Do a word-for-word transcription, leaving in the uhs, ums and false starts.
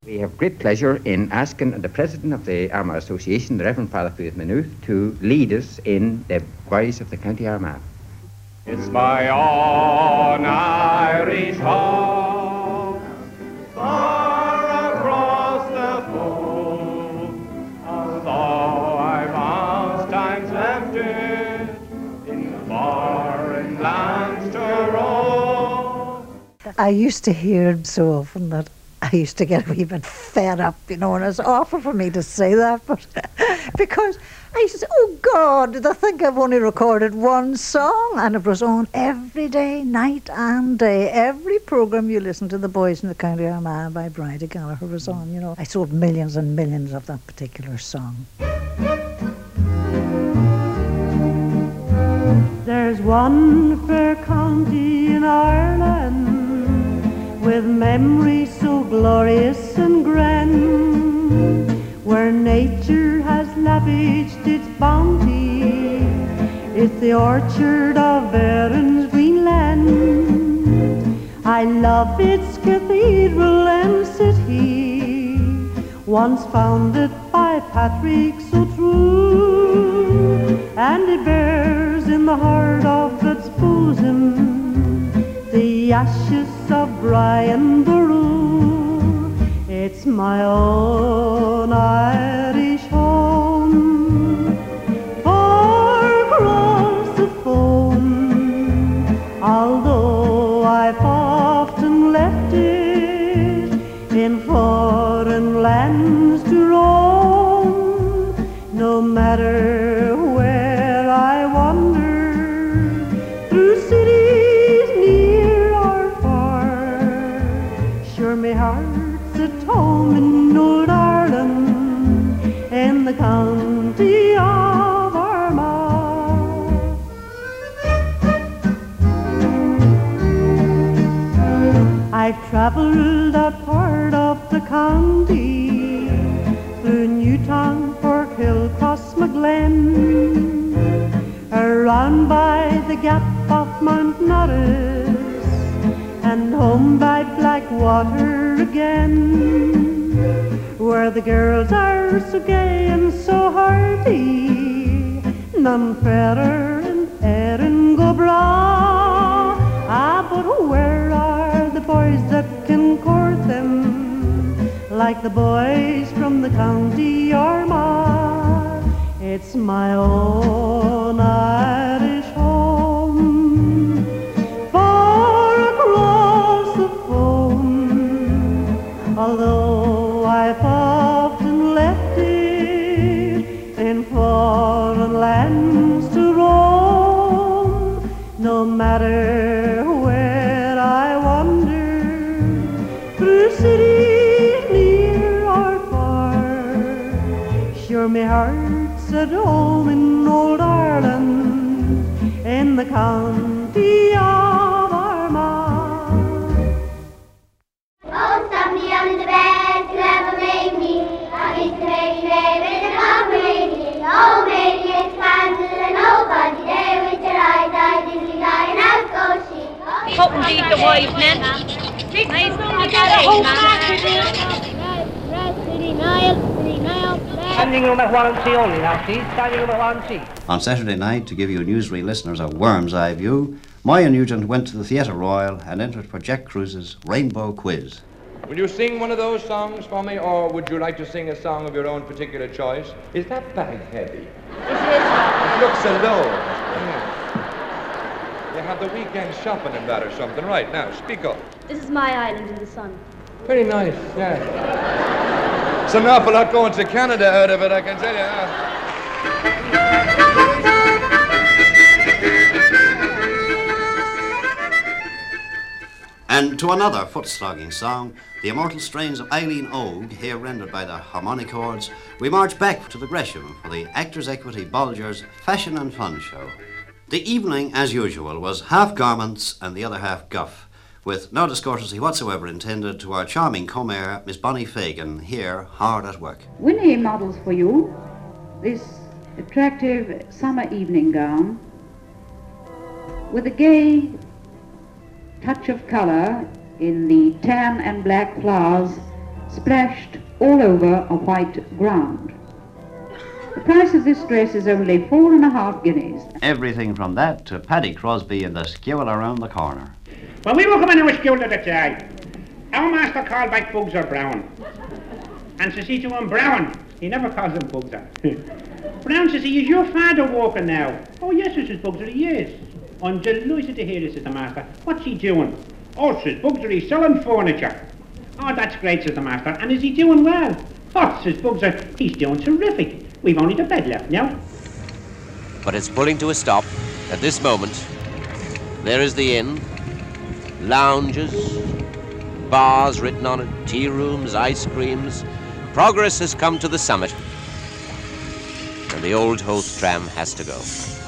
We have great pleasure in asking the President of the Armagh Association, the Reverend Father Faith Maynooth, to lead us in the Boys of the County Armagh. It's my own Irish home, far across the foam, although I've oftentimes left it in the foreign lands to roam. I used to hear it so often that I used to get a wee bit fed up, you know, and it's awful for me to say that, but because I used to say, oh God, did I think I've only recorded one song? And it was on every day, night and day. Every programme you listen to, The Boys in the County Armagh by Bridie Gallagher was on, you know. I sold millions and millions of that particular song. There's one fair county in Ireland with memories so glorious and grand, where nature has lavished its bounty. It's the orchard of Erin's green land. I love its cathedral and city, once founded by Patrick so true, and it bears in the heart of its bosom the ashes of Brian Boru. It's my own Irish home, far across the foam, although I've often left it in foreign lands to roam. No matter where I wander, through cities near or far, sure my heart's at home in Old Ireland, in the county of Armagh. I've travelled that part of the county, through Newtown, Porthill, Crossmaglen, around by the gap of Mount Norris, and home by Blackwater again, where the girls are so gay and so hearty, none fairer in Erin go bra. Ah, but where are the boys that can court them, like the boys from the county Armagh? It's my own Irish home, far across the foam, although I've often left it in foreign lands to roam. No matter where I wander, through cities near or far, sure my heart's at home in Old Ireland, in the county of Armagh. Oh, somebody on the bed to ever make me, I used to make me with a company. Oh, maybe it's Kansas and nobody there with your eyes, I didn't die, and out goes she. Hope and beat the wife, man. Nice to get a whole Standing room at one and see only now, please. Standing room at one and see. On Saturday night, to give you newsreel listeners a worm's eye view, Moya Nugent went to the Theatre Royal and entered for Jack Cruise's Rainbow Quiz. Will you sing one of those songs for me, or would you like to sing a song of your own particular choice? Is that bag heavy? It looks so low. Yeah. You have the weekend shopping and that or something. Right, now, speak up. This is my island in the sun. Very nice, yeah. It's an awful lot going to Canada out of it, I can tell you. And to another foot-slogging song, the immortal strains of Eileen Ogue, here rendered by the harmonichords, we march back to the Gresham for the Actors' Equity Bulgers Fashion and Fun Show. The evening, as usual, was half garments and the other half guff, with no discourtesy whatsoever intended to our charming commere, Miss Bonnie Fagan, here hard at work. Winnie models for you this attractive summer evening gown with a gay touch of color in the tan and black flowers splashed all over a white ground. The price of this dress is only four and a half guineas. Everything from that to Paddy Crosby and the skewer around the corner. When we were coming to a school at the time, our master called back Bugser Brown. And says he to him, Brown, he never calls him Bugser. Brown says he, is your father walking now? Oh yes, says Bugser, he is. I'm delighted to hear this, says the master. What's he doing? Oh, says Bugser, he's selling furniture. Oh, that's great, says the master. And is he doing well? Oh, says Bugser, he's doing terrific. We've only the bed left now. But it's pulling to a stop at this moment. There is the inn. Lounges, bars written on it, tea rooms, ice creams. Progress has come to the summit, and the Old Hoath tram has to go.